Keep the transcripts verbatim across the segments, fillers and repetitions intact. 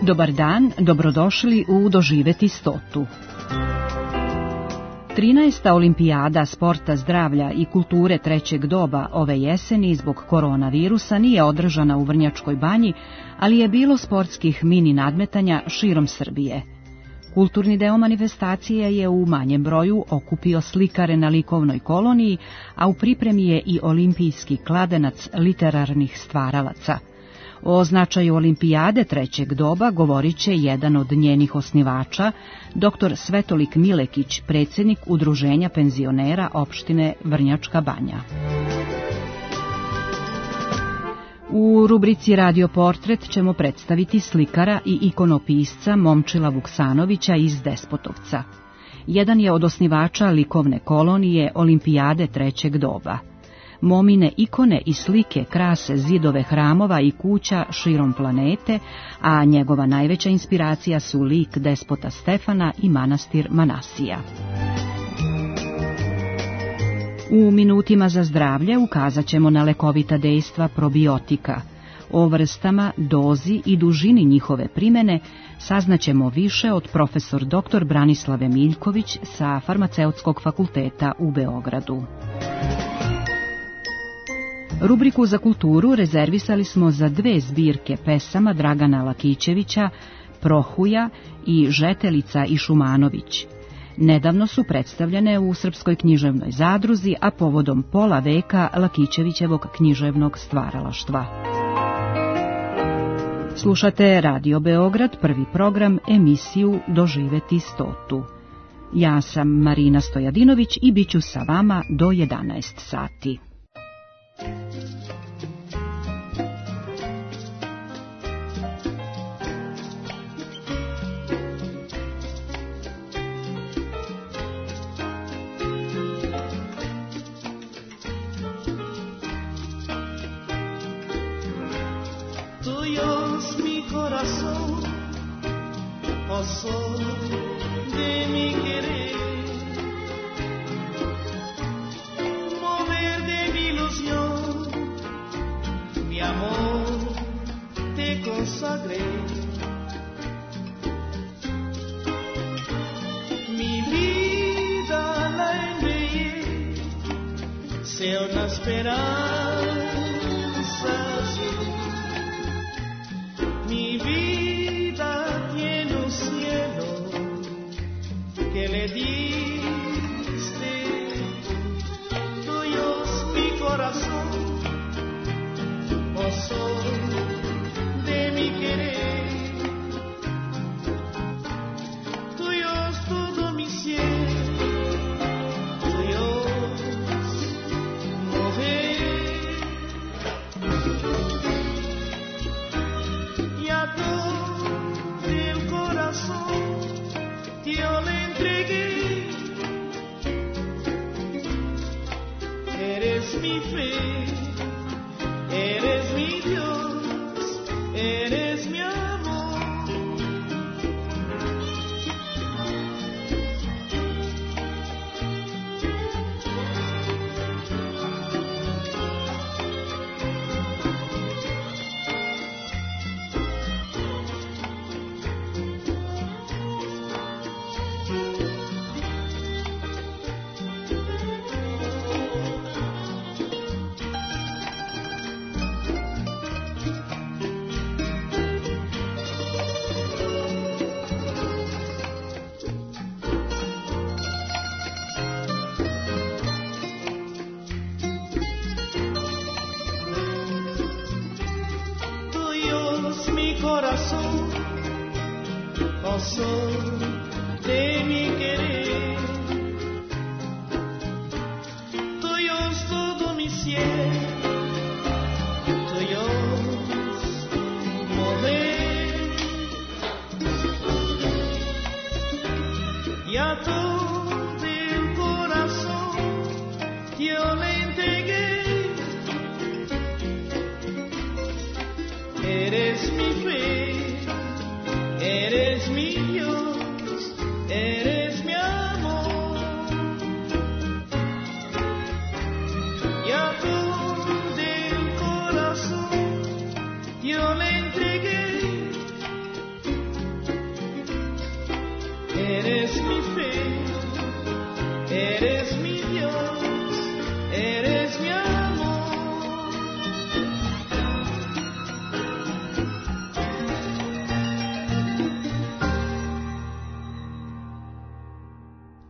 Dobar dan, dobrodošli u Doživeti stotu. trinaesta olimpijada sporta, zdravlja i kulture trećeg doba ove jeseni zbog koronavirusa nije održana u Vrnjačkoj Banji, ali je bilo sportskih mini nadmetanja širom Srbije. Kulturni deo manifestacije je u manjem broju okupio slikare na likovnoj koloniji, a u pripremi je i olimpijski kladenac literarnih stvaralaca. O značaju olimpijade trećeg doba govorit će jedan od njenih osnivača, doktor Svetolik Milekić, predsjednik Udruženja penzionera opštine Vrnjačka Banja. U rubrici Radio Portret ćemo predstaviti slikara i ikonopisca Momčila Vuksanovića iz Despotovca. Jedan je od osnivača likovne kolonije olimpijade trećeg doba. Momine ikone i slike krase zidove hramova i kuća širom planete, a njegova najveća inspiracija su lik despota Stefana i manastir Manasija. U minutima za zdravlje ukazat ćemo na lekovita dejstva probiotika. O vrstama, dozi i dužini njihove primjene saznaćemo više od profesor doktor Branislave Miljković sa Farmaceutskog fakulteta u Beogradu. Rubriku za kulturu rezervisali smo za dve zbirke pesama Dragana Lakićevića, Prohuja i Žetelica i Šumanović. Nedavno su predstavljene u Srpskoj književnoj zadruzi, a povodom pola veka Lakićevićevog književnog stvaralaštva. Slušate Radio Beograd, prvi program, emisiju Doživeti stotu. Ja sam Marina Stojadinović i bit ću sa vama do jedanaest sati. Ya tú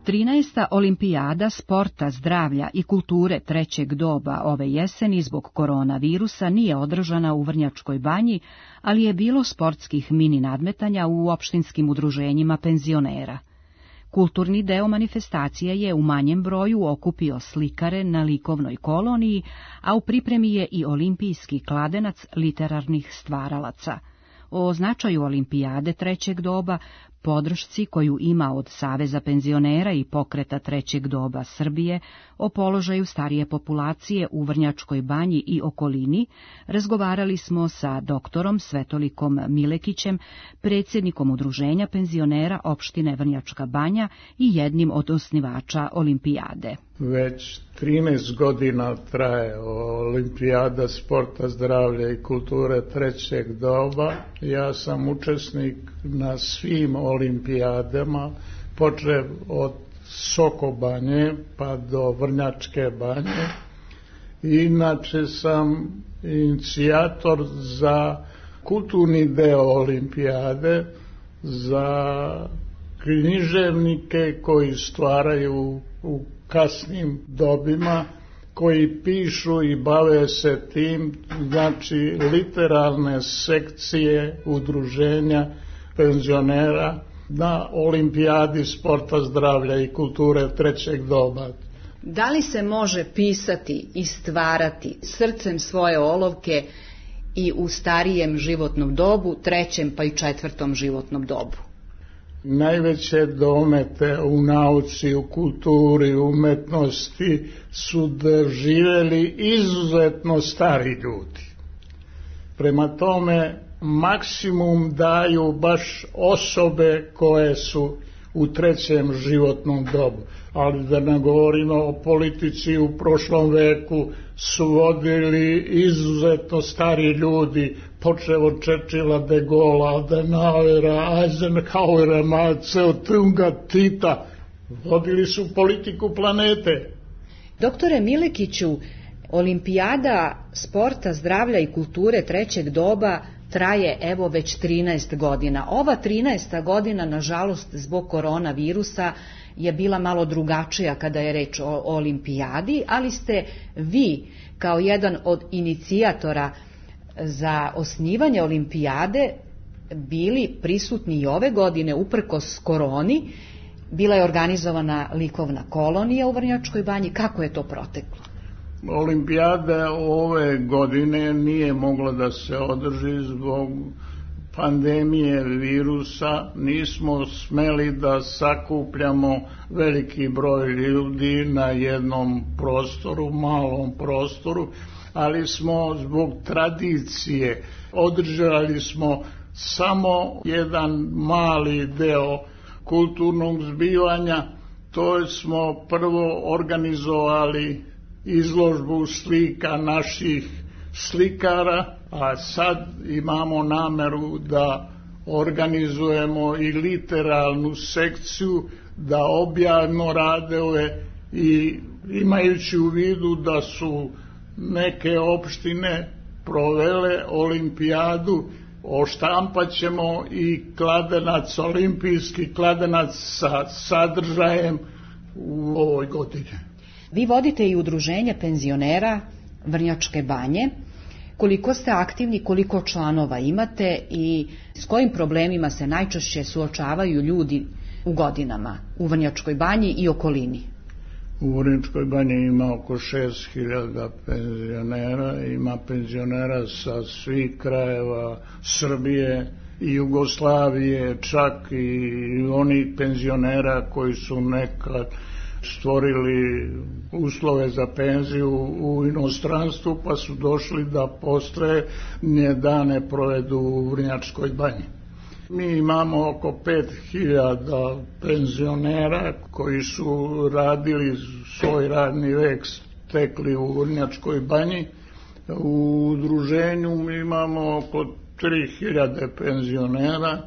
trinaesta olimpijada sporta, zdravlja i kulture trećeg doba ove jeseni zbog koronavirusa nije održana u Vrnjačkoj Banji, ali je bilo sportskih mini nadmetanja u opštinskim udruženjima penzionera. Kulturni deo manifestacije je u manjem broju okupio slikare na likovnoj koloniji, a u pripremi je i olimpijski kladenac literarnih stvaralaca. O značaju olimpijade trećeg doba, podršci koju ima od Saveza penzionera i pokreta trećeg doba Srbije, o položaju starije populacije u Vrnjačkoj Banji i okolini, razgovarali smo sa doktorom Svetolikom Milekićem, predsjednikom udruženja penzionera opštine Vrnjačka Banja i jednim od osnivača olimpijade. Već trinaest godina traje olimpijada sporta, zdravlja i kulture trećeg doba. Ja sam učesnik na svim olimpijadama, počev od Sokobanje pa do Vrnjačke Banje. Inače sam inicijator za kulturni deo olimpijade, za književnike koji stvaraju u kasnim dobima, koji pišu i bave se tim, znači literarne sekcije udruženja penzionera na olimpijadi sporta, zdravlja i kulture trećeg doba. Da li se može pisati i stvarati srcem svoje olovke i u starijem životnom dobu, trećem pa i četvrtom životnom dobu? Najveće domete u nauci, u kulturi, u umetnosti su doživjeli izuzetno stari ljudi. Prema tome, maksimum daju baš osobe koje su u trećem životnom dobu. Ali da ne govorimo o politici, u prošlom veku su vodili izuzetno stari ljudi, počev od Churchilla, de Gaulle, Adenauera, Eisenhowera, Mao Tse-tunga, Tita. Vodili su politiku planete. Doktore Milekiću, olimpijada sporta, zdravlja i kulture trećeg doba traje evo već trinaest godina. Ova trinaesta godina, nažalost, zbog koronavirusa je bila malo drugačija kada je reč o olimpijadi, ali ste vi kao jedan od inicijatora za osnivanje olimpijade bili prisutni i ove godine uprkos koroni. Bila je organizovana likovna kolonija u Vrnjačkoj Banji. Kako je to proteklo? Olimpijada ove godine nije mogla da se održi zbog pandemije virusa. Nismo smeli da sakupljamo veliki broj ljudi na jednom prostoru, malom prostoru, ali smo zbog tradicije održali smo samo jedan mali deo kulturnog zbivanja. To smo prvo organizovali izložbu slika naših slikara, a sad imamo nameru da organizujemo i literalnu sekciju, da objavimo radove i imajući u vidu da su neke opštine provele olimpijadu, oštampat ćemo i kladenac, olimpijski kladenac sa sadržajem u ovoj godini. Vi vodite i udruženje penzionera Vrnjačke Banje. Koliko ste aktivni, koliko članova imate i s kojim problemima se najčešće suočavaju ljudi u godinama u Vrnjačkoj Banji i okolini? U Vrnjačkoj Banji ima oko šest hiljada penzionera, ima penzionera sa svih krajeva Srbije i Jugoslavije, čak i onih penzionera koji su nekad stvorili uslove za penziju u inostranstvu pa su došli da poslednje dane provedu u Vrnjačkoj Banji. Mi imamo oko pet hiljada penzionera koji su radili svoj radni vek, stekli u Vrnjačkoj Banji. U udruženju mi imamo oko tri hiljade penzionera.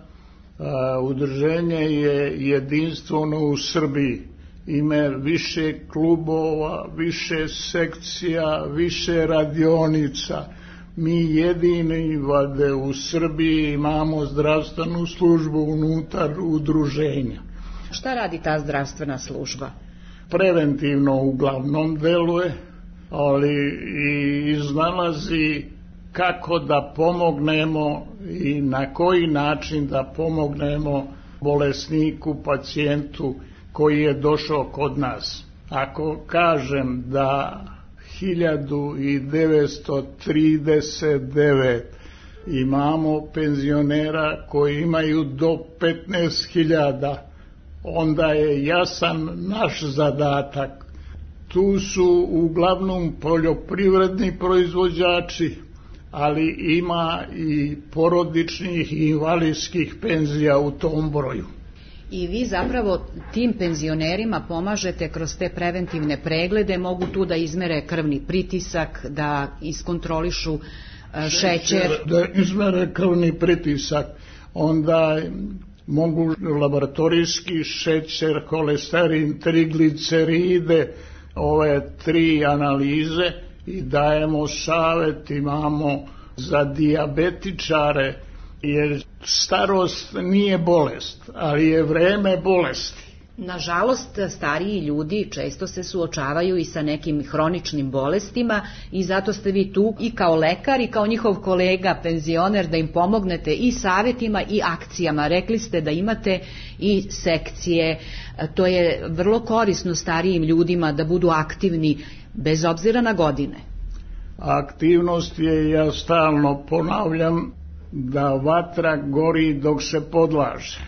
Udruženje je jedinstveno u Srbiji. Ima više klubova, više sekcija, više radionica. Mi jedini vade u Srbiji imamo zdravstvenu službu unutar udruženja. Šta radi ta zdravstvena služba? Preventivno uglavnom deluje, ali i iznalazi kako da pomognemo i na koji način da pomognemo bolesniku, pacijentu koji je došao kod nas. Ako kažem da hiljadu devetsto trideset devet imamo penzionera koji imaju do petnaest hiljada, onda je jasan naš zadatak. Tu su uglavnom poljoprivredni proizvođači, ali ima i porodičnih i invalidskih penzija u tom broju. I vi zapravo tim penzionerima pomažete kroz te preventivne preglede, mogu tu da izmere krvni pritisak, da iskontrolišu šećer. Da izmere krvni pritisak, onda mogu laboratorijski šećer, holesterin, trigliceride, ove tri analize i dajemo savet, imamo za dijabetičare, jer starost nije bolest, ali je vreme bolesti. Nažalost, stariji ljudi često se suočavaju i sa nekim hroničnim bolestima i zato ste vi tu i kao lekar i kao njihov kolega penzioner da im pomognete i savjetima i akcijama. Rekli ste da imate i sekcije, to je vrlo korisno starijim ljudima da budu aktivni bez obzira na godine. Aktivnost je, ja stalno ponavljam, da vatra gori dok se podlaže,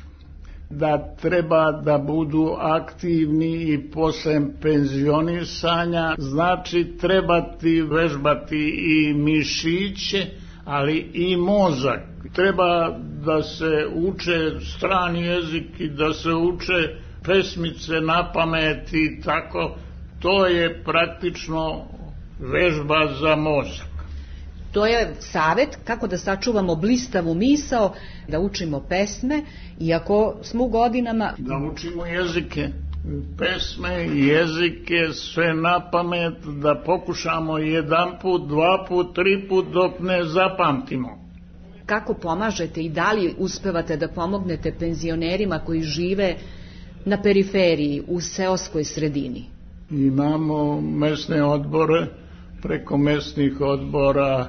da treba da budu aktivni i posle penzionisanja, znači trebati vežbati i mišiće, ali i mozak. Treba da se uče strani jezik i da se uče pesmice na pamet i tako. To je praktično vežba za mozak. To je savjet kako da sačuvamo blistavu misao, da učimo pesme, iako smo u godinama... Da učimo jezike, pesme, jezike, sve na pamet, da pokušamo jedan put, dva put, tri put dok ne zapamtimo. Kako pomažete i da li uspevate da pomognete penzionerima koji žive na periferiji, u seoskoj sredini? Imamo mesne odbore, preko mesnih odbora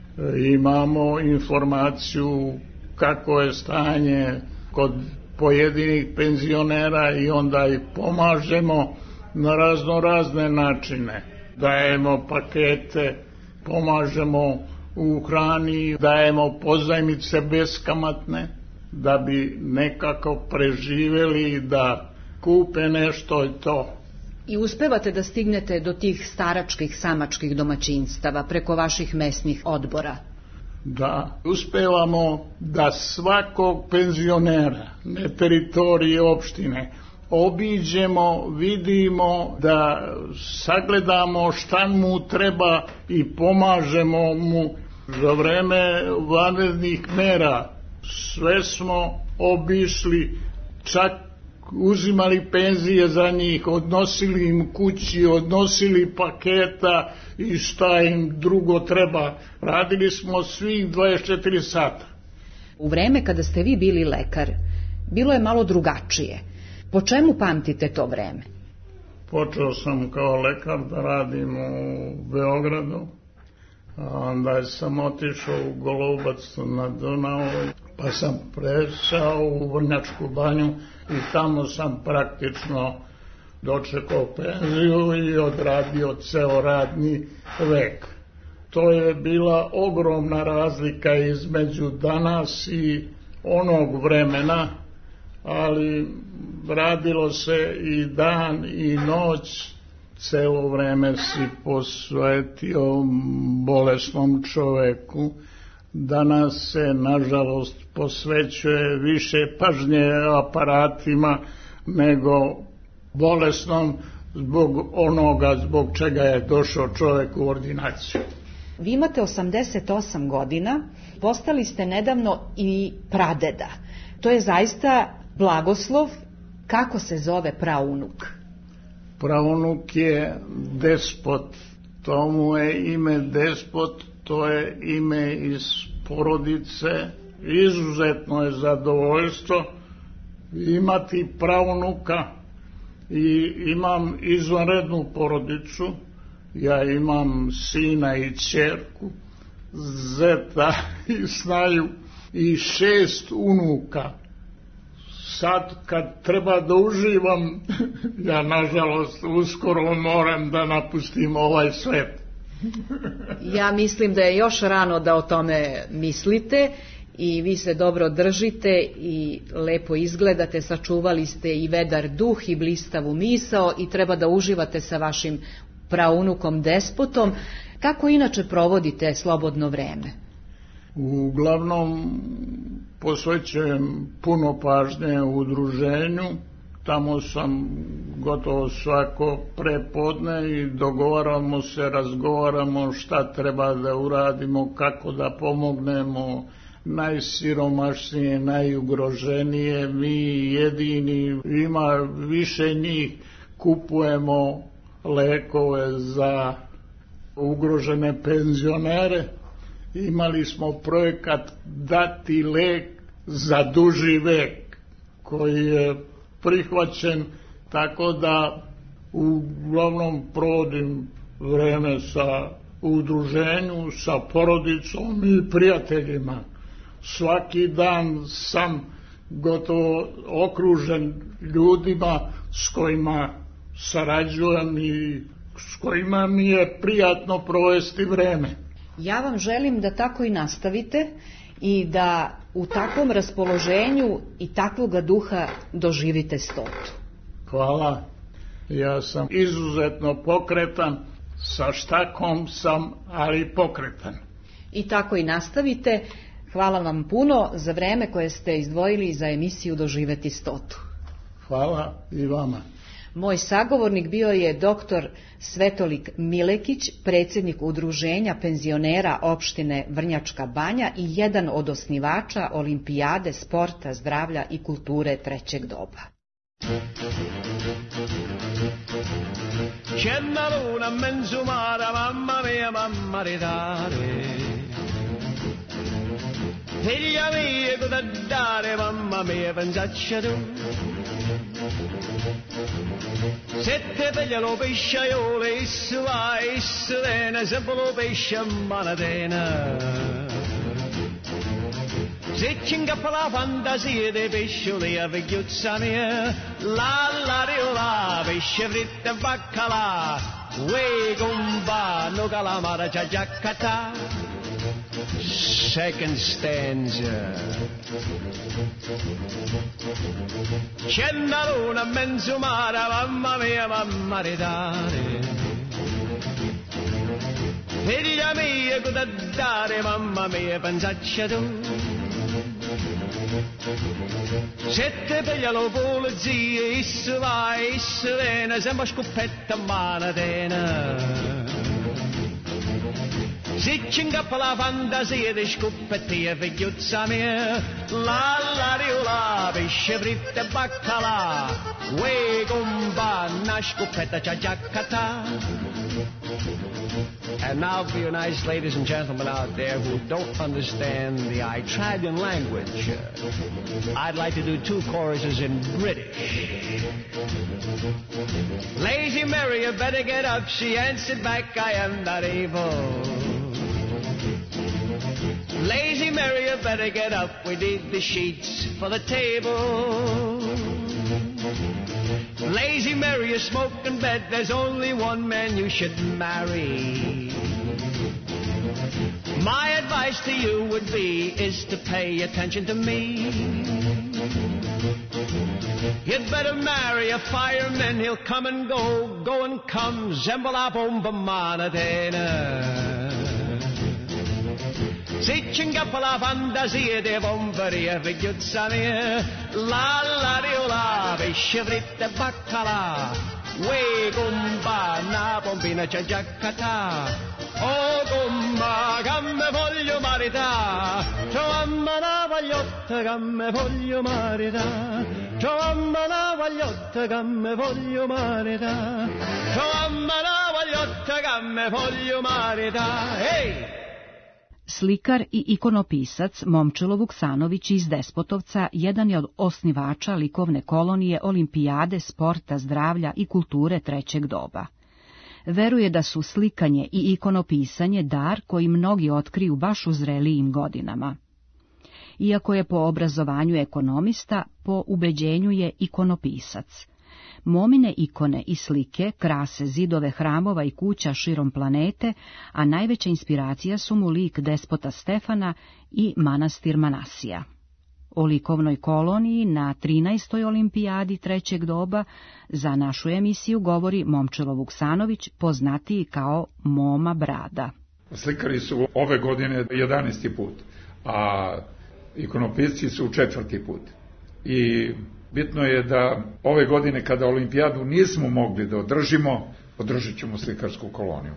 imamo informaciju kako je stanje kod pojedinih penzionera i onda ih pomažemo na razno razne načine. Dajemo pakete, pomažemo u hrani, dajemo pozajmice beskamatne da bi nekako preživeli, da kupe nešto i to. I uspevate da stignete do tih staračkih, samačkih domaćinstava preko vaših mesnih odbora? Da, uspevamo da svakog penzionera na teritoriji opštine obiđemo, vidimo, da sagledamo šta mu treba i pomažemo mu. Za vreme vanrednih mera sve smo obišli, čak uzimali penzije za njih, odnosili im kući, odnosili paketa i šta im drugo treba. Radili smo svih dvadeset četiri sata. U vreme kada ste vi bili lekar, bilo je malo drugačije. Po čemu pamtite to vreme? Počeo sam kao lekar da radim u Beogradu, a onda sam otišao u Golubac na Dunavu, pa sam prešao u Vrnjačku banju i tamo sam praktično dočekao penziju i odradio ceo radni vek. To je bila ogromna razlika između danas i onog vremena, ali radilo se i dan i noć, celo vreme si posvetio bolesnom čoveku. Danas se, nažalost, posvećuje više pažnje aparatima nego bolesnom zbog onoga zbog čega je došao čovek u ordinaciju. Vi imate osamdeset osam godina, postali ste nedavno i pradeda. To je zaista blagoslov. Kako se zove praunuk? Praunuk je despot. Tomu je ime despot, to je ime iz porodice. Izuzetno je zadovoljstvo imati praunuka i imam izvanrednu porodicu. Ja imam sina i ćerku, zeta i snaju i šest unuka. Sad kad treba da uživam, ja nažalost uskoro moram da napustim ovaj svet. Ja mislim da je još rano da o tome mislite i vi se dobro držite i lepo izgledate, sačuvali ste i vedar duh i blistavu misao i treba da uživate sa vašim praunukom Despotom. Kako inače provodite slobodno vreme? Uglavnom posvećujem puno pažnje u udruženju. Tamo sam gotovo svako prepodne i dogovaramo se, razgovaramo šta treba da uradimo, kako da pomognemo najsiromašnije, najugroženije. Mi jedini, ima više njih, kupujemo lekove za ugrožene penzionere. Imali smo projekat Dati lek za duži vek, koji je prihvaćen, tako da uglavnom provodim vreme sa udruženju, sa porodicom i prijateljima. Svaki dan sam gotovo okružen ljudima s kojima sarađujem i s kojima mi je prijatno provesti vreme. Ja vam želim da tako i nastavite i da u takvom raspoloženju i takvoga duha doživite stotu. Hvala. Ja sam izuzetno pokretan, sa štakom sam, ali pokretan. I tako i nastavite. Hvala vam puno za vreme koje ste izdvojili za emisiju Doživeti stotu. Hvala i vama. Moj sagovornik bio je doktor Svetolik Milekić, predsjednik udruženja penzionera opštine Vrnjačka Banja i jedan od osnivača Olimpijade sporta, zdravlja i kulture trećeg doba. C'è luna mezzo mare, mamma mia, mamma ridare. Figlia mia, cosa dare, mamma mia, pensaccia tu. Sette figlie lo pesciaiole, issu va, issu vene, sempre lo pesce a manatena. Se ci incappa la fantasia dei pescioli a vecchiuzza mia, la la riola, pesce fritto e baccalà, uè comba, no calamara, c'ha giaccata. Second stanza. C'è una luna mezzo mare, mamma mia, mamma ridare. Figlia mia, cosa dare, mamma mia, pensaccia tu. Sette figlia lo polizia, issu va, issu viene, sempre scoppetta a manatena. Se ci incappa la fantasia di scoppettia, figliuzza mia, la la riola, pesce fritto e baccalà, uè comba, una scoppetta c'ha giaccata. And now for you nice ladies and gentlemen out there who don't understand the Italian language, uh, I'd like to do two choruses in British. Lazy Mary, you better get up, she answered back, I am not able. Lazy Mary, you better get up, we need the sheets for the table. Lazy Mary, you smoke in bed, there's only one man you should marry. My advice to you would be, is to pay attention to me. You'd better marry a fireman, he'll come and go, go and come, zembola bomba manatena. Se ci incappa la fantasia dei bomberi e figliuzza mia, la la riola, pesce fritto e baccalà, uè comba, una pompina c'è giaccata. Oh comba, che me voglio marità, trovamma una vagliotta che me voglio marità, trovamma una vagliotta che me voglio marità, trovamma una vagliotta che me voglio marità, hey! Slikar i ikonopisac Momčilo Vuksanović iz Despotovca jedan je od osnivača likovne kolonije Olimpijade sporta, zdravlja i kulture trećeg doba. Veruje da su slikanje i ikonopisanje dar koji mnogi otkriju baš u zrelijim godinama. Iako je po obrazovanju ekonomista, po ubeđenju je ikonopisac. Momine ikone i slike krase zidove hramova i kuća širom planete, a najveća inspiracija su mu lik despota Stefana i manastir Manasija. O likovnoj koloniji na trinaestoj olimpijadi trećeg doba za našu emisiju govori Momčilo Vuksanović, poznatiji kao Moma Brada. Slikari su ove godine jedanaesti put, a ikonopisci su četvrti put. I bitno je da ove godine kada olimpijadu nismo mogli da održimo, održit ćemo slikarsku koloniju.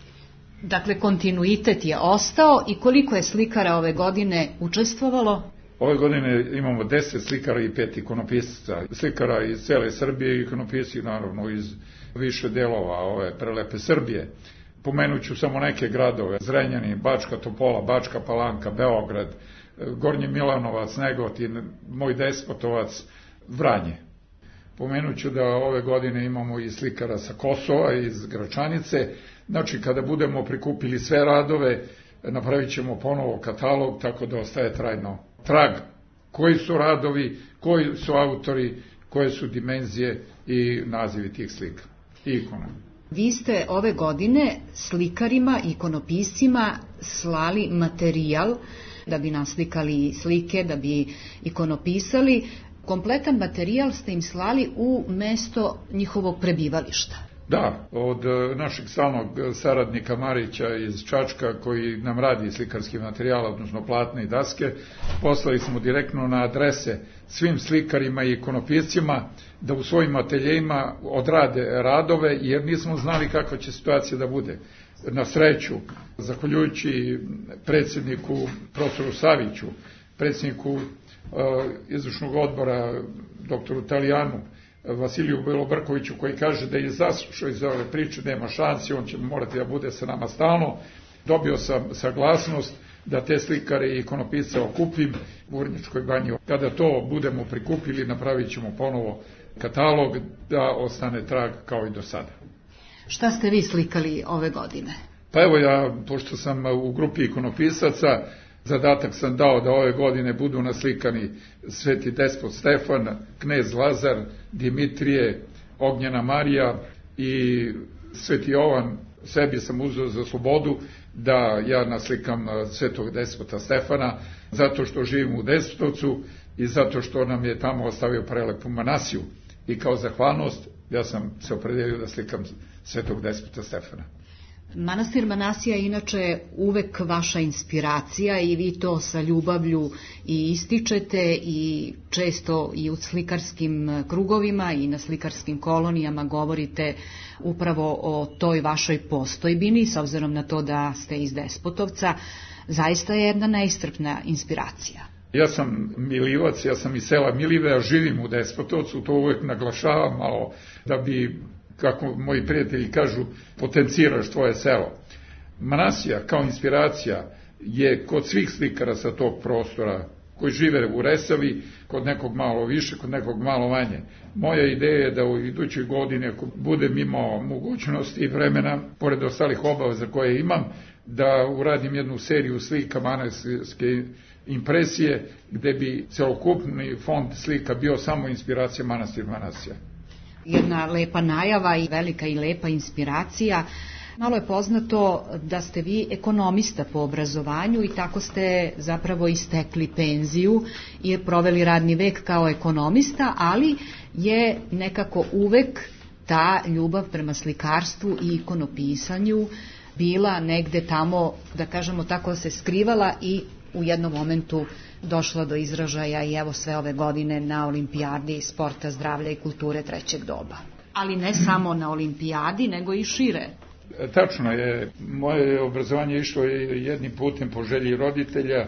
Dakle, kontinuitet je ostao i koliko je slikara ove godine učestvovalo? Ove godine imamo deset slikara i pet ikonopisaca. Slikara iz cele Srbije i ikonopisci naravno iz više delova ove prelepe Srbije. Pomenut ću samo neke gradove: Zrenjanin, Bačka Topola, Bačka Palanka, Beograd, Gornji Milanovac, Negotin, moj Despotovac, Vranje. Pomenut ću da ove godine imamo i slikara sa Kosova, iz Gračanice. Znači, kada budemo prikupili sve radove, napravit ćemo ponovo katalog, tako da ostaje trajno trag koji su radovi, koji su autori, koje su dimenzije i nazivi tih slika i ikona. Vi ste ove godine slikarima i ikonopiscima slali materijal da bi naslikali slike, da bi ikonopisali. Kompletan materijal ste im slali u mesto njihovog prebivališta. Da, od našeg stalnog saradnika Marića iz Čačka, koji nam radi slikarski materijal, odnosno platne i daske, poslali smo direktno na adrese svim slikarima i ikonopiscima da u svojim ateljejima odrade radove, jer nismo znali kakva će situacija da bude. Na sreću, zahvaljujući predsjedniku profesoru Saviću, predsjedniku uh, izvršnog odbora doktoru Talijanu, Vasiliju Belobrkoviću, koji kaže da je zaslušao iz ove priče, nema šansi, on će morati da bude sa nama stalno, dobio sam saglasnost da te slikare i ikonopisce okupim u Vrnjačkoj banji. Kada to budemo prikupili, napravit ćemo ponovo katalog da ostane trag kao i do sada. Šta ste vi slikali ove godine? Pa evo ja, pošto sam u grupi ikonopisaca, zadatak sam dao da ove godine budu naslikani Sveti despot Stefan, knez Lazar, Dimitrije, Ognjena Marija i Sveti Jovan. Sebi sam uzeo za slobodu da ja naslikam Svetog despota Stefana, zato što živim u Despotovcu i zato što nam je tamo ostavio prelepu Manasiju. I kao zahvalnost ja sam se opredelio da slikam Svetog despota Stefana. Manastir Manasija je inače uvek vaša inspiracija i vi to sa ljubavlju i ističete i često i u slikarskim krugovima i na slikarskim kolonijama govorite upravo o toj vašoj postojbini, s obzirom na to da ste iz Despotovca. Zaista je jedna neiscrpna inspiracija. Ja sam Milivac, ja sam iz sela Milive, a živim u Despotovcu, to uvek naglašavam malo da bi, kako moji prijatelji kažu, potenciraš tvoje selo. Manasija kao inspiracija je kod svih slikara sa tog prostora koji žive u Resavi, kod nekog malo više, kod nekog malo manje. Moja ideja je da u idućoj godini, ako budem imao mogućnosti i vremena, pored ostalih obaveza koje imam, da uradim jednu seriju slika manastirske impresije, gde bi celokupni fond slika bio samo inspiracija manastir Manasija. Jedna lepa najava i velika i lepa inspiracija. Malo je poznato da ste vi ekonomista po obrazovanju i tako ste zapravo istekli penziju i proveli radni vek kao ekonomista, ali je nekako uvek ta ljubav prema slikarstvu i ikonopisanju bila negde tamo, da kažemo tako, se skrivala i u jednom momentu došla do izražaja i evo sve ove godine na olimpijadi sporta, zdravlja i kulture trećeg doba. Ali ne samo na olimpijadi, nego i šire. Tačno je, moje obrazovanje je išlo jednim putem po želji roditelja,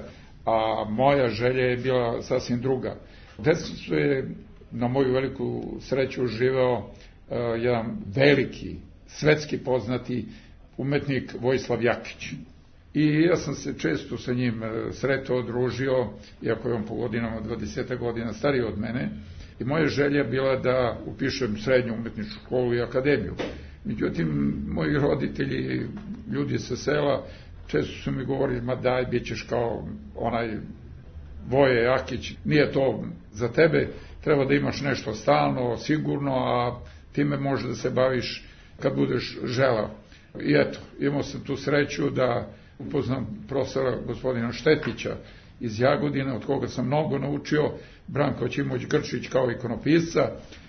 a moja želja je bila sasvim druga. U Despotovcu je na moju veliku sreću živeo uh, jedan veliki, svetski poznati umetnik Vojislav Jakić. i ja sam se često sa njim sretao, družio, iako je on po godinama dvadeset godina stariji od mene, i moja želja bila da upišem srednju umetničku školu i akademiju. Međutim, moji roditelji, ljudi sa sela, često su mi govorili, ma daj, bit ćeš kao onaj Voje Jakić, nije to za tebe, treba da imaš nešto stalno, sigurno, a time može da se baviš kad budeš želeo. I eto, imao sam tu sreću da upoznam profesora gospodina Štetića iz Jagodine, od koga sam mnogo naučio, Branko Ćimović Grčić kao ikonopisca,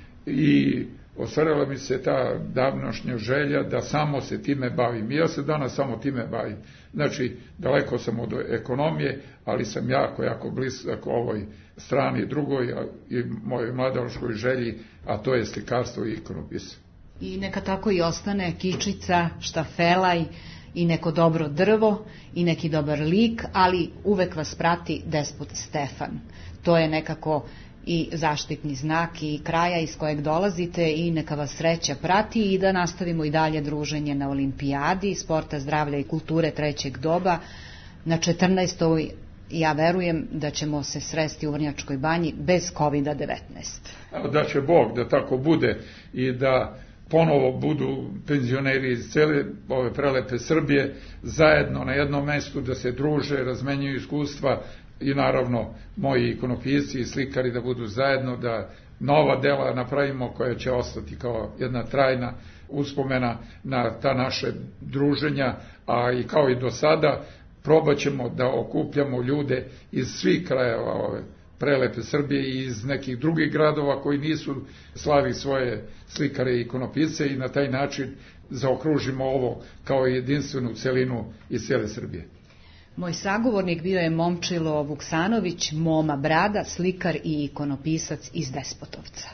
i ostvarila mi se ta davnošnja želja da samo se time bavim. I ja se danas samo time bavim. Znači, daleko sam od ekonomije, ali sam jako, jako blizak ovoj strani drugoj i mojoj mladalačkoj želji, a to je slikarstvo i ikonopis. I neka tako i ostane kičica, štafelaj i neko dobro drvo i neki dobar lik, ali uvek vas prati despot Stefan. To je nekako i zaštitni znak i kraja iz kojeg dolazite, i neka vas sreća prati i da nastavimo i dalje druženje na Olimpijadi sporta, zdravlja i kulture trećeg doba. Na četrnaestoj ja verujem da ćemo se sresti u Vrnjačkoj banji bez kovid devetnaest. Da će Bog da tako bude i da ponovo budu penzioneri iz cele ove prelepe Srbije zajedno na jednom mestu, da se druže, razmenjuju iskustva, i naravno moji ikonopisci i slikari da budu zajedno, da nova dela napravimo koja će ostati kao jedna trajna uspomena na ta naše druženja, a i kao i do sada probat ćemo da okupljamo ljude iz svih krajeva ove prelepe Srbije i iz nekih drugih gradova koji nisu slavi svoje slikare i ikonopisce, i na taj način zaokružimo ovo kao jedinstvenu celinu iz cijele Srbije. Moj sagovornik bio je Momčilo Vuksanović, Moma Brada, slikar i ikonopisac iz Despotovca.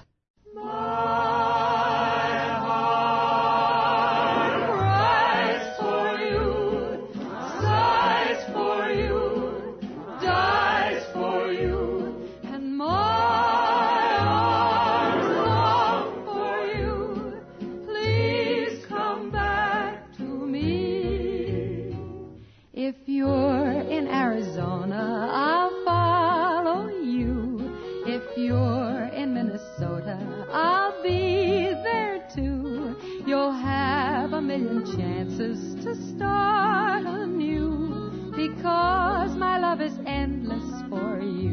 Chances to start anew, because my love is endless for you.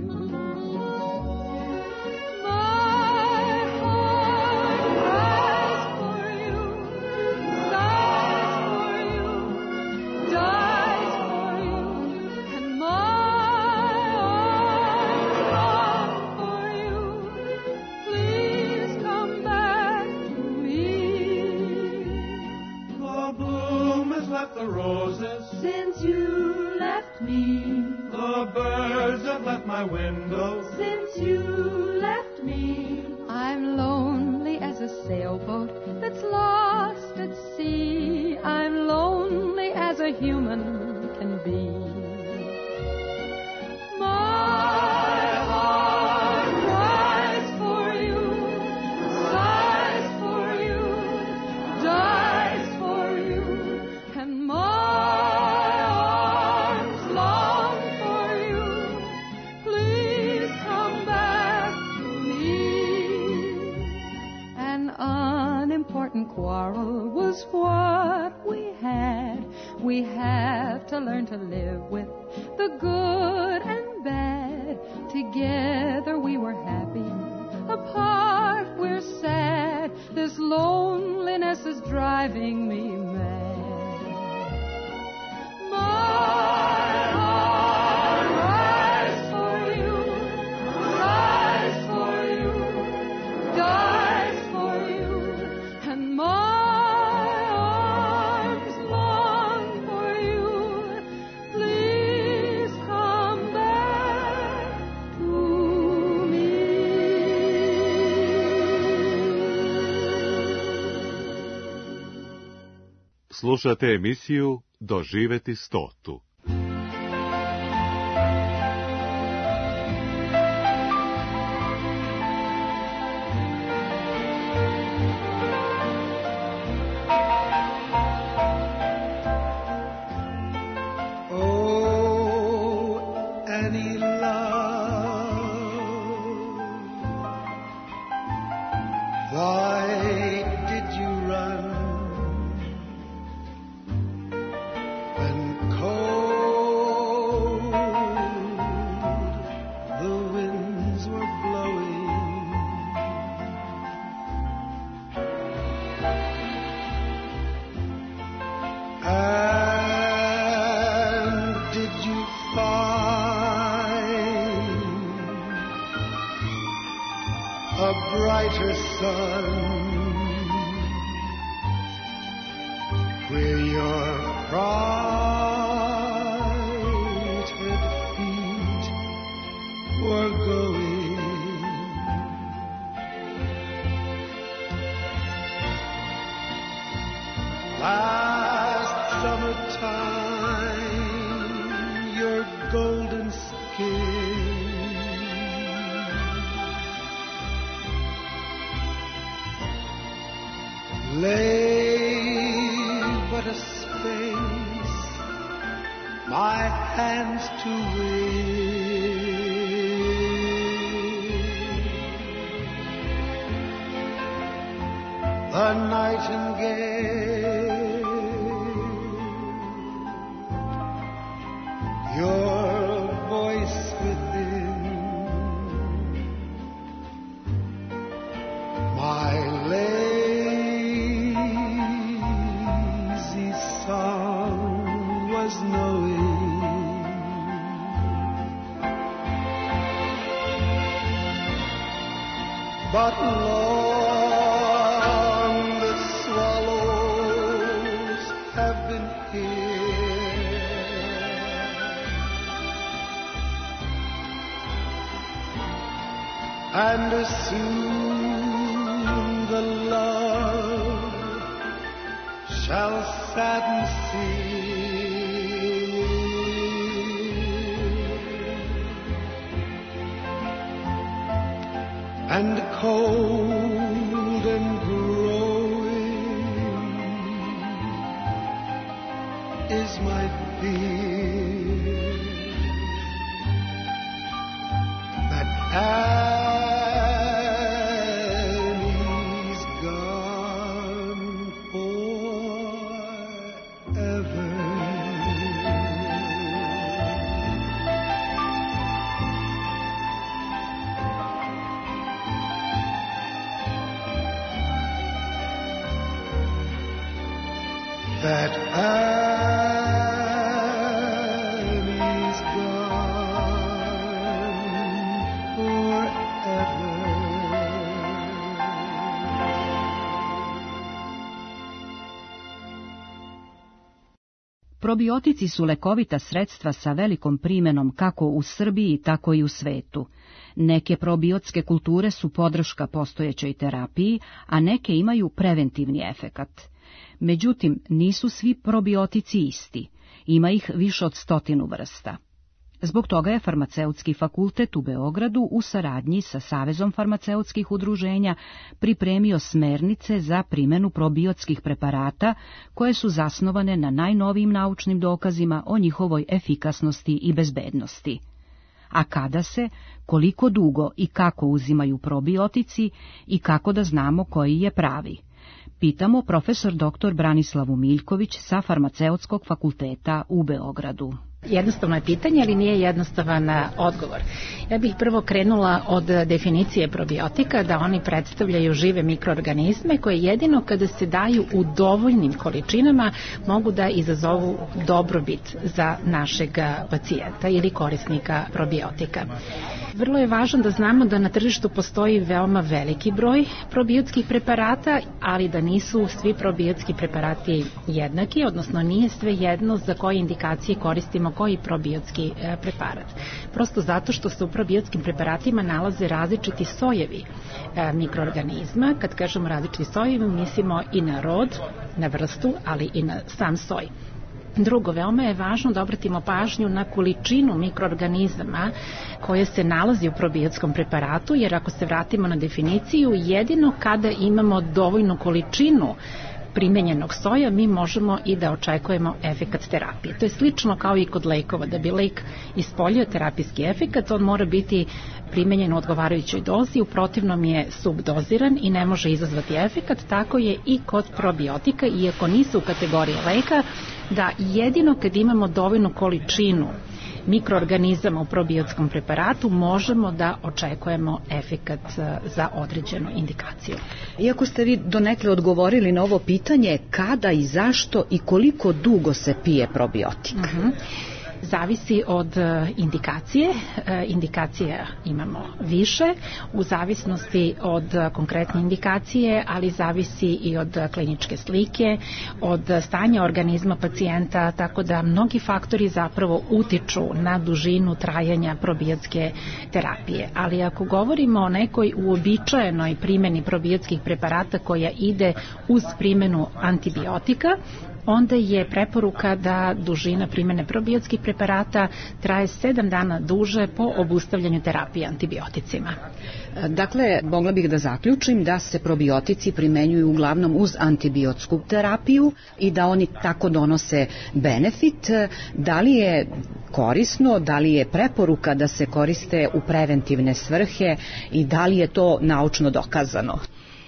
My heart cries for you, sighs for you, dies for you, and my arms long for you. Please come back to me. The bloom has left the roses Since you left me, the birds have left my window. since you left me, I'm lonely as a sailboat that's lost at sea. I'm lonely as a human can be. My heart cries for you, sighs for you, dies for you, and my arms long for you. Please come back to me. An unimportant quarrel was what we had. We have to learn to live with the good and bad. Together we were happy, apart we're sad. This loneliness is driving me mad. My heart cries for you, sighs for you, dies for you, and my arms long for you. Please come back to me. Slušate emisiju Doživeti stotu. brighter sun, where your frighted feet were going. Last summertime, your golden skin lay but a space my hands to win. The nightingale, your voice within, my lazy song was knowing. But long the swallows have been here, and soon the love shall sadden sea. And cold and growing is my fear, that Annie's gone forever. That Annie's gone forever. Probiotici su lekovita sredstva sa velikom primenom kako u Srbiji, tako i u svetu. Neke probiotske kulture su podrška postojećoj terapiji, a neke imaju preventivni efekat. Međutim, nisu svi probiotici isti. Ima ih više od stotinu vrsta. Zbog toga je Farmaceutski fakultet u Beogradu u saradnji sa Savezom farmaceutskih udruženja pripremio smernice za primjenu probiotskih preparata koje su zasnovane na najnovijim naučnim dokazima o njihovoj efikasnosti i bezbednosti. A kada se, koliko dugo i kako uzimaju probiotici i kako da znamo koji je pravi? Pitamo profesor doktor Branislavu Miljković sa Farmaceutskog fakulteta u Beogradu. Jednostavno je pitanje, ali nije jednostavan odgovor. Ja bih prvo krenula od definicije probiotika, da oni predstavljaju žive mikroorganizme koje jedino kada se daju u dovoljnim količinama mogu da izazovu dobrobit za našeg pacijenta ili korisnika probiotika. Vrlo je važno da znamo da na tržištu postoji veoma veliki broj probiotskih preparata, ali da nisu svi probiotski preparati jednaki, odnosno nije sve jedno za koje indikacije koristimo koji probiotski preparat. Prosto zato što se u probiotskim preparatima nalaze različiti sojevi mikroorganizma. Kad kažemo različiti sojevi, mislimo i na rod, na vrstu, ali i na sam soj. Drugo, veoma je važno da obratimo pažnju na količinu mikroorganizama koje se nalazi u probiotskom preparatu, jer ako se vratimo na definiciju, jedino kada imamo dovoljnu količinu primenjenog soja, mi možemo i da očekujemo efekat terapije. To je slično kao i kod lekova. Da bi lek ispoljio terapijski efekat, on mora biti primenjen u odgovarajućoj dozi, u protivnom je subdoziran i ne može izazvati efekat. Tako je i kod probiotika, iako nisu u kategoriji leka, da jedino kad imamo dovoljnu količinu mikroorganizama u probiotskom preparatu možemo da očekujemo efekat za određenu indikaciju. Iako ste vi donekle odgovorili na ovo pitanje, kada i zašto i koliko dugo se pije probiotik? Uh-huh. zavisi od indikacije. Indikacija imamo više u zavisnosti od konkretne indikacije, ali zavisi i od kliničke slike, od stanja organizma pacijenta, tako da mnogi faktori zapravo utiču na dužinu trajanja probijatske terapije. Ali ako govorimo o nekoj uobičajenoj primjeni probijatskih preparata koja ide uz primjenu antibiotika, onda je preporuka da dužina primjene probijatskih preparata traje sedam dana duže po obustavljanju terapije antibioticima. Dakle, mogla bih da zaključim da se probiotici primenjuju uglavnom uz antibiotsku terapiju i da oni tako donose benefit. Da li je korisno, da li je preporuka da se koriste u preventivne svrhe i da li je to naučno dokazano?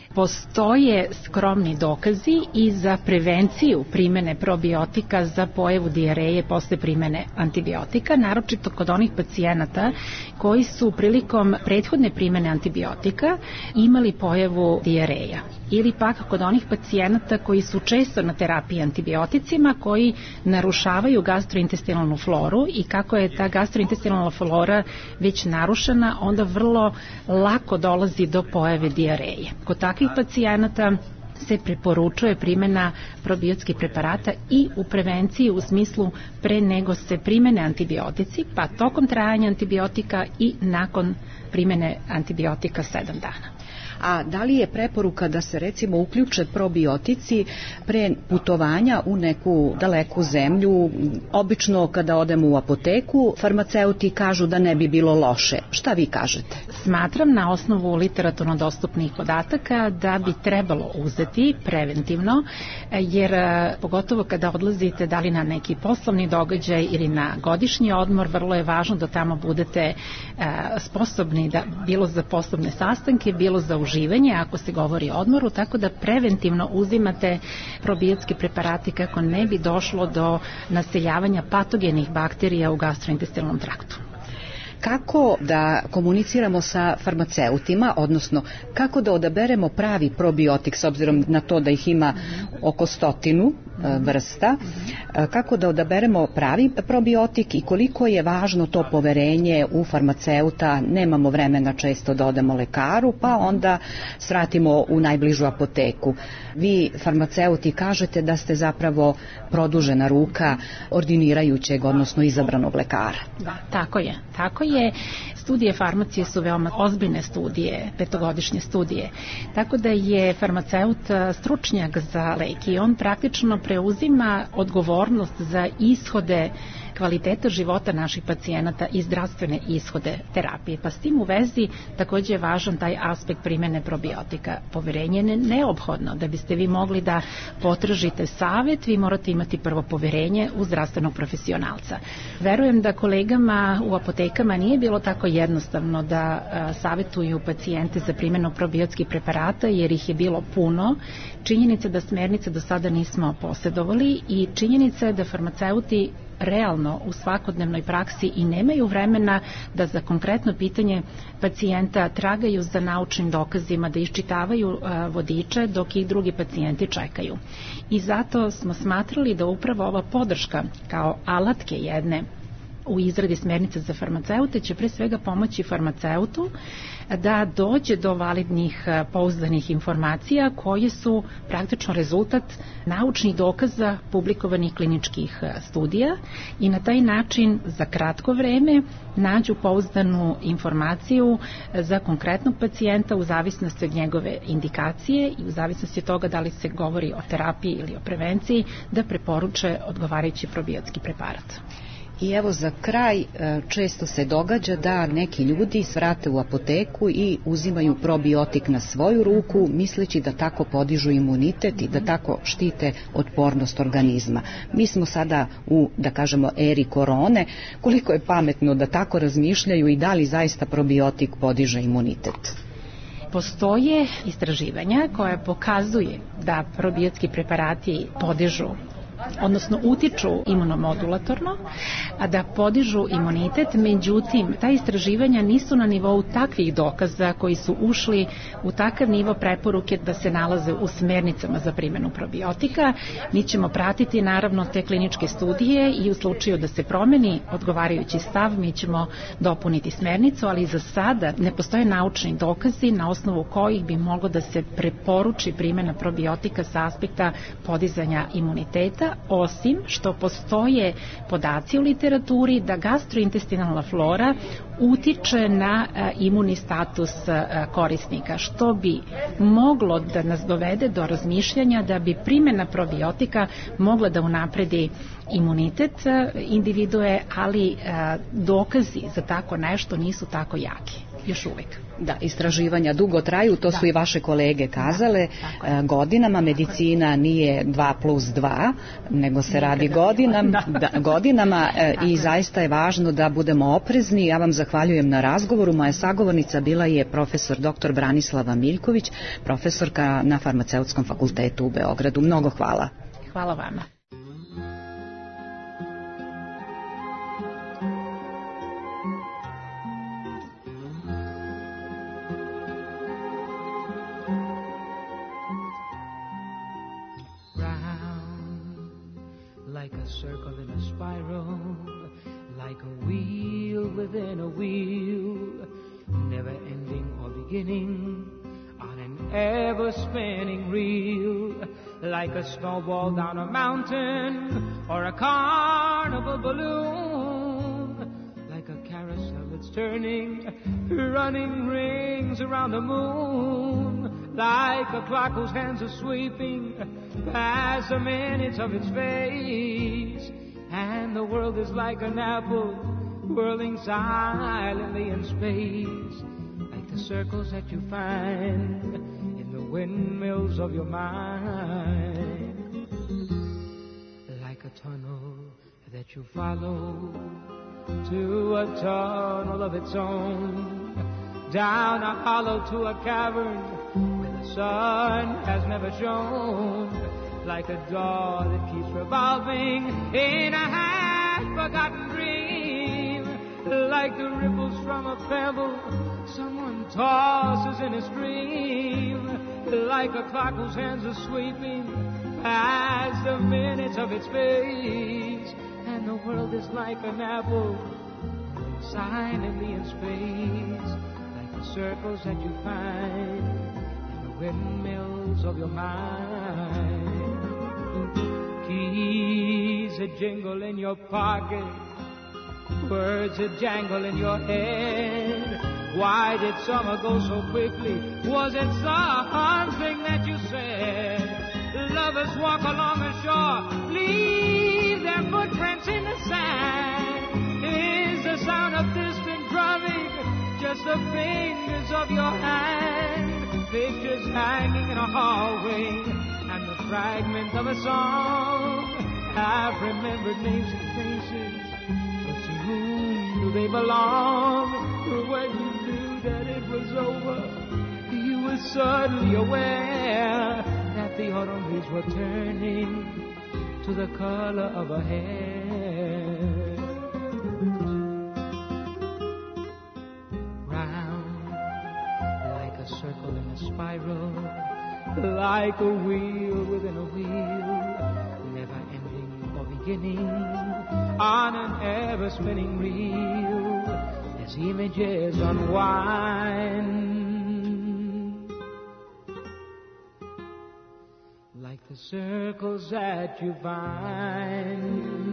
Postoje skromni dokazi i za prevenciju primjene probiotika za pojavu dijareje posle primjene antibiotika, naročito kod onih pacijenata koji su prilikom prethodne primjene antibiotika imali pojavu dijareja. Ili pak kod onih pacijenata koji su često na terapiji antibioticima, koji narušavaju gastrointestinalnu floru i kako je ta gastrointestinalna flora već narušena, onda vrlo lako dolazi do pojave dijareje. Kod takvih pacijenata se preporučuje primjena probiotskih preparata i u prevenciji u smislu pre nego se primjene antibiotici, pa tokom trajanja antibiotika i nakon primjene antibiotika sedam dana. A da li je preporuka da se recimo uključe probiotici pre putovanja u neku daleku zemlju? Obično kada odemo u apoteku, farmaceuti kažu da ne bi bilo loše. Šta vi kažete? Smatram na osnovu literaturno dostupnih podataka da bi trebalo uzeti preventivno, jer pogotovo kada odlazite da li na neki poslovni događaj ili na godišnji odmor, vrlo je važno da tamo budete sposobni, da bilo za poslovne sastanke, bilo za uživanje ako se govori o odmoru, tako da preventivno uzimate probijatske preparate kako ne bi došlo do naseljavanja patogenih bakterija u gastrointestinalnom traktu. Kako da komuniciramo sa farmaceutima, odnosno kako da odaberemo pravi probiotik s obzirom na to da ih ima oko stotinu vrsta, kako da odaberemo pravi probiotik i koliko je važno to poverenje u farmaceuta? Nemamo vremena često da odemo lekaru, pa onda svratimo u najbližu apoteku. Vi farmaceuti kažete da ste zapravo produžena ruka ordinirajućeg, odnosno izabranog lekara. Da, tako je, tako je. Studije farmacije su veoma ozbiljne studije, petogodišnje studije, tako da je farmaceut stručnjak za lek i on praktično preuzima odgovornost za ishode kvaliteta života naših pacijenata i zdravstvene ishode terapije. Pa s tim u vezi također je važan taj aspekt primjene probiotika. Poverenje je neophodno. Da biste vi mogli da potražite savjet, vi morate imati prvo poverenje u zdravstvenog profesionalca. Verujem da kolegama u apotekama nije bilo tako jednostavno da a, savjetuju pacijente za primjenu probiotskih preparata, jer ih je bilo puno. Činjenica da smernice do sada nismo posjedovali i činjenica je da farmaceuti realno u svakodnevnoj praksi i nemaju vremena da za konkretno pitanje pacijenta tragaju za naučnim dokazima, da iščitavaju uh, vodiče dok ih drugi pacijenti čekaju. I zato smo smatrali da upravo ova podrška kao alatke jedne u izradi smernica za farmaceute će pre svega pomoći farmaceutu da dođe do validnih, pouzdanih informacija koje su praktično rezultat naučnih dokaza publikovanih kliničkih studija i na taj način za kratko vreme nađu pouzdanu informaciju za konkretnog pacijenta u zavisnosti od njegove indikacije i u zavisnosti od toga da li se govori o terapiji ili o prevenciji, da preporuče odgovarajući probiotski preparat. I evo za kraj, često se događa da neki ljudi svrate u apoteku i uzimaju probiotik na svoju ruku, misleći da tako podižu imunitet i da tako štite otpornost organizma. Mi smo sada u, da kažemo, eri korone. Koliko je pametno da tako razmišljaju i da li zaista probiotik podiže imunitet? Postoje istraživanja koje pokazuje da probiotski preparati podižu odnosno utiču imunomodulatorno, a da podižu imunitet, međutim, ta istraživanja nisu na nivou takvih dokaza koji su ušli u takav nivo preporuke da se nalaze u smernicama za primjenu probiotika. Mi ćemo pratiti naravno te kliničke studije i u slučaju da se promeni odgovarajući stav, mi ćemo dopuniti smernicu, ali za sada ne postoje naučni dokazi na osnovu kojih bi moglo da se preporuči primjena probiotika sa aspekta podizanja imuniteta, osim što postoje podaci u literaturi da gastrointestinalna flora utiče na imunni status korisnika, što bi moglo da nas dovede do razmišljanja da bi primjena probiotika mogla da unapredi imunitet individue, ali dokazi za tako nešto nisu tako jaki, još uvek. Da, istraživanja dugo traju, to da. Su i vaše kolege kazale, da, godinama medicina nije dva plus dva, nego se Nikada radi godinam, da. Da, godinama i zaista je važno da budemo oprezni. Ja vam zahvaljujem na razgovoru. Moja sagovornica bila je profesor doktor Branislava Miljković, profesorka na Farmaceutskom fakultetu u Beogradu. Mnogo hvala. Hvala vama. Circle in a spiral, like a wheel within a wheel, never ending or beginning, on an ever-spinning reel, like a snowball down a mountain, or a carnival balloon, like a carousel that's turning, running rings around the moon, like a clock whose hands are sweeping past the minutes of its face, and the world is like an apple whirling silently in space, like the circles that you find in the windmills of your mind, like a tunnel that you follow to a tunnel of its own, down a hollow to a cavern where the sun has never shone, like a doll that keeps revolving in a half-forgotten dream, like the ripples from a pebble someone tosses in a stream, like a clock whose hands are sweeping past the minutes of its face, and the world is like an apple silently in space, like the circles that you find in the windmills of your mind. Keys that jingle in your pocket, words that jangle in your head. Why did summer go so quickly? Was it something that you said? Lovers walk along the shore, leave their footprints in the sand. Is the sound of distant drumming just the fingers of your hand? Pictures hanging in a hallway, and the fragment of a song. I've remembered names and faces, but to whom do they belong? When you knew that it was over, you were suddenly aware that the autumn leaves were turning to the color of a hair. Round like a circle in a spiral, like a wheel within a wheel, never ending or beginning, on an ever-spinning reel, as images unwind, like the circles that you find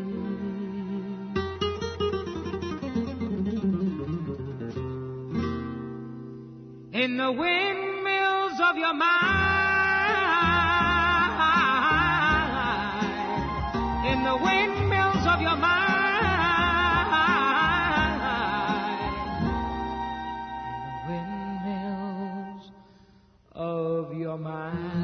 in the windmills of your mind, in the windmills of your mind, in the windmills of your mind.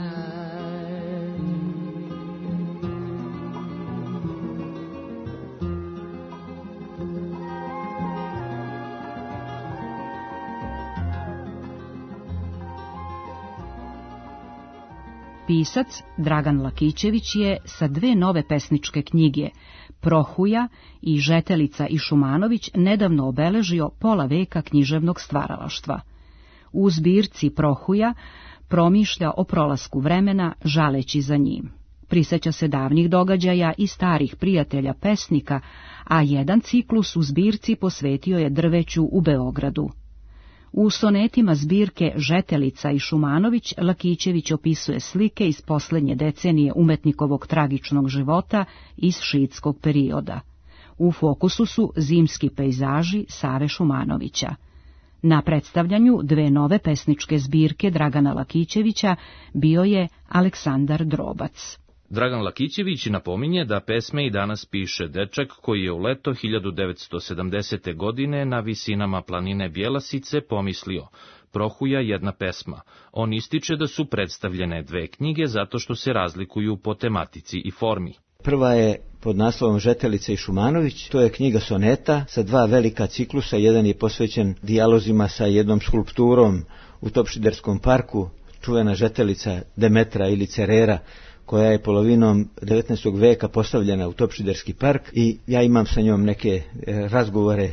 Pisac Dragan Lakićević je sa dve nove pesničke knjige, Prohuja i Žetelica i Šumanović, nedavno obeležio pola veka književnog stvaralaštva. U zbirci Prohuja promišlja o prolasku vremena, žaleći za njim. Priseća se davnih događaja i starih prijatelja pesnika, a jedan ciklus u zbirci posvetio je drveću u Beogradu. U sonetima zbirke Žetelica i Šumanović Lakićević opisuje slike iz posljednje decenije umetnikovog tragičnog života iz šiitskog perioda. U fokusu su zimski pejzaži Save Šumanovića. Na predstavljanju dve nove pesničke zbirke Dragana Lakićevića bio je Aleksandar Drobac. Dragan Lakićević napominje da pesme i danas piše dečak koji je u leto hiljadu devetsto sedamdesete. godine na visinama planine Bjelasice pomislio: Prohuja jedna pesma. On ističe da su predstavljene dve knjige zato što se razlikuju po tematici i formi. Prva je pod naslovom Žetelica i Šumanović, to je knjiga soneta sa dva velika ciklusa, jedan je posvećen dijalozima sa jednom skulpturom u Topšiderskom parku, čuvena žetelica Demetra ili Cerera, koja je polovinom devetnaestog veka postavljena u Topšiderski park i ja imam sa njom neke e, razgovore,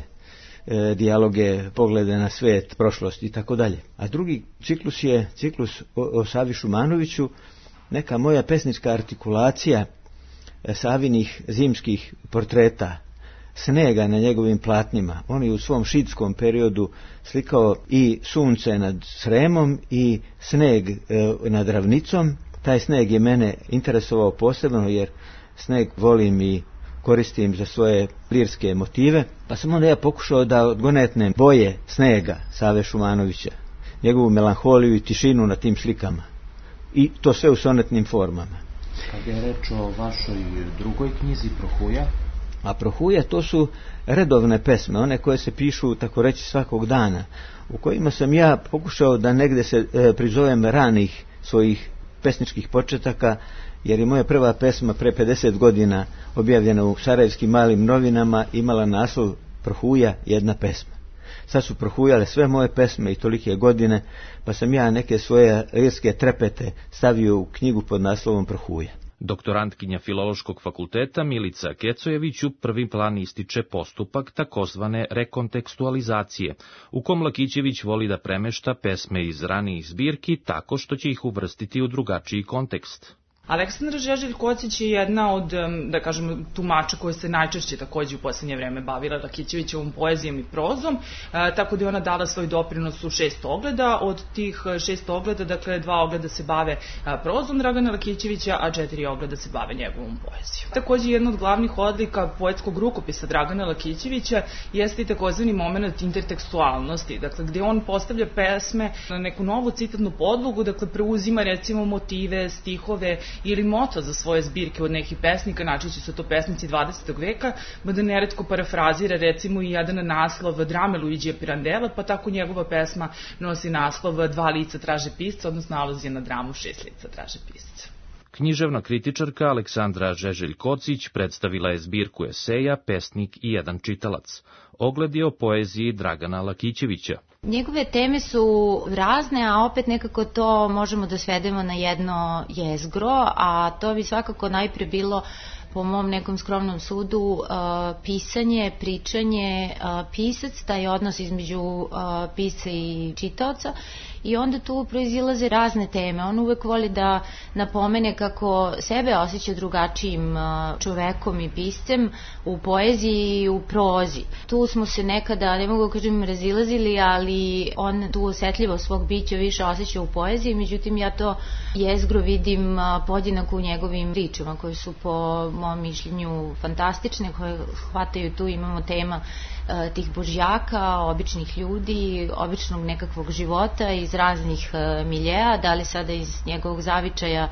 e, dijaloge, poglede na svijet, prošlost i tako dalje. A drugi ciklus je ciklus o, o Savi Šumanoviću, neka moja pesnička artikulacija e, Savinih zimskih portreta, snega na njegovim platnima. On je u svom šiitskom periodu slikao i sunce nad Sremom i sneg e, nad ravnicom. Taj sneg je mene interesovao posebno jer sneg volim i koristim za svoje lirske motive, pa sam onda ja pokušao da odgonetnem boje snega Save Šumanovića, njegovu melanholiju i tišinu na tim slikama. I to sve u sonetnim formama. Kad je reč o vašoj drugoj knjizi Prohuja? A Prohuja to su redovne pesme, one koje se pišu tako reći svakog dana, u kojima sam ja pokušao da negde se e, prizovem ranih svojih pesničkih početaka, jer je moja prva pesma pre pedeset godina objavljena u sarajevskim malim novinama imala naslov Prohuja jedna pesma. Sad su prohujale sve moje pesme i tolike godine, pa sam ja neke svoje lirske trepete stavio u knjigu pod naslovom Prohuja. Doktorantkinja Filološkog fakulteta Milica Kecojević u prvi plan ističe postupak takozvane rekontekstualizacije, u kom Lakićević voli da premešta pesme iz ranijih zbirki tako što će ih uvrstiti u drugačiji kontekst. Aleksandra Žeželj Kocić je jedna od, da kažem, tumača koja se najčešće takođe u posljednje vreme bavila Lakićevićevom poezijom i prozom, e, tako da je ona dala svoj doprinos u šest ogleda. Od tih šest ogleda, dakle, dva ogleda se bave a, prozom Dragana Lakićevića, a četiri ogleda se bave njegovom poezijom. Takođe, jedna od glavnih odlika poetskog rukopisa Dragana Lakićevića jeste i takozvani moment intertekstualnosti, dakle, gde on postavlja pesme na neku novu citatnu podlogu, dakle, preuzima, recimo, motive, stihove ili moto za svoje zbirke od nekih pesnika, najčešće su to pesnici dvadesetog veka, da neretko parafrazira recimo i jedan naslov drame Luigija Pirandela, pa tako njegova pesma nosi naslov Dva lica traže pisca, odnosno aluzija na dramu Šest lica traže pisca. Književna kritičarka Aleksandra Žeželj Kocić predstavila je zbirku eseja Pesnik i jedan čitalac. Ogled je o poeziji Dragana Lakićevića. Njegove teme su razne, a opet nekako to možemo da svedemo na jedno jezgro, a to bi svakako najpre bilo, po mom nekom skromnom sudu, uh, pisanje, pričanje, uh, pisac, taj odnos između uh, pisca i čitaoca, i onda tu proizilaze razne teme. On uvek voli da napomene kako sebe osjeća drugačijim uh, čovekom i piscem u poeziji i u prozi. Tu smo se nekada, ne mogu kažem, razilazili, ali on tu osetljivo svog bića više osjeća u poeziji, međutim ja to jezgro vidim uh, podjednako u njegovim pričama koje su po mom mišljenju fantastične, koje hvataju, tu imamo tema uh, tih božjaka, običnih ljudi, običnog nekakvog života iz raznih uh, miljeja, da li sada iz njegovog zavičaja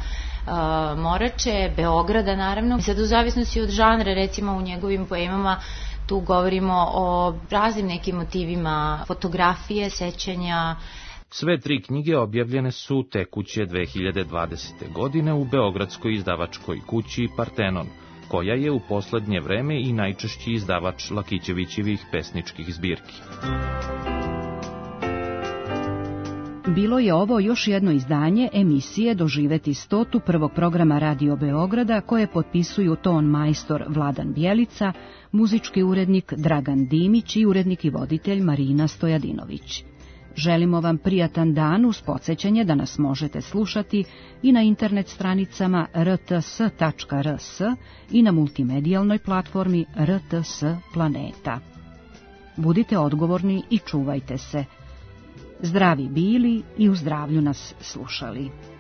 uh, Morače, Beograda naravno. I sad u zavisnosti od žanra, recimo u njegovim poemama tu govorimo o raznim nekim motivima fotografije, sećanja. Sve tri knjige objavljene su tekuće dve hiljade dvadesete. godine u beogradskoj izdavačkoj kući Partenon, koja je u poslednje vreme i najčešći izdavač Lakićevićevih pesničkih zbirki. bilo je ovo još jedno izdanje emisije Doživeti stotu prvog programa Radio Beograda koje potpisuju ton majstor Vladan Bjelica, muzički urednik Dragan Dimić i urednik i voditelj Marina Stojadinović. Želimo vam prijatan dan uz podsjećanje da nas možete slušati i na internet stranicama r t s tačka r s i na multimedijalnoj platformi R T S Planeta. Budite odgovorni i čuvajte se. Zdravi bili i u zdravlju nas slušali.